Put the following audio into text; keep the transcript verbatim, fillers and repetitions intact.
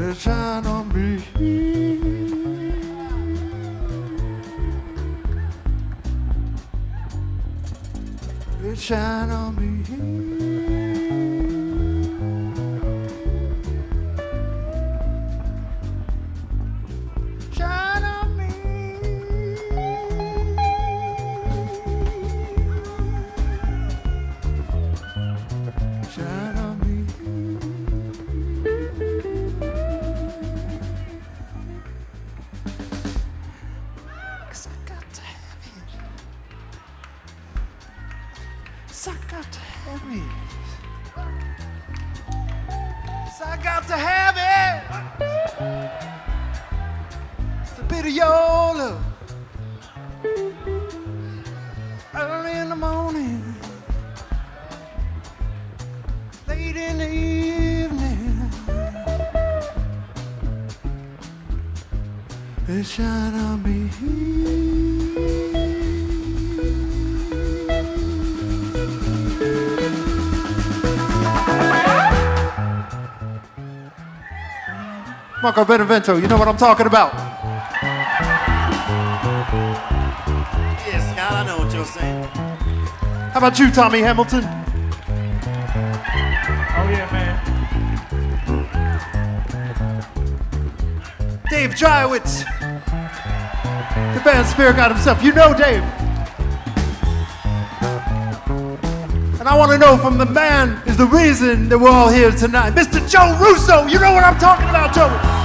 It shine on me. It shine on me. Shine on me. Shine on me. Cause I got to have it. Cause I got to have it. Cause I got to have it. It's a bit of your love. Early in the morning, late in the evening, it shine on me. Marco Benevento, you know what I'm talking about. Yes, Scott, I know what you're saying. How about you, Tommy Hamilton? Oh yeah, man. Dave Dreiwitz, the band Spirit God himself. You know Dave. And I want to know from the man is the reason that we're all here tonight. Mister Joe Russo, you know what I'm talking about, Joe.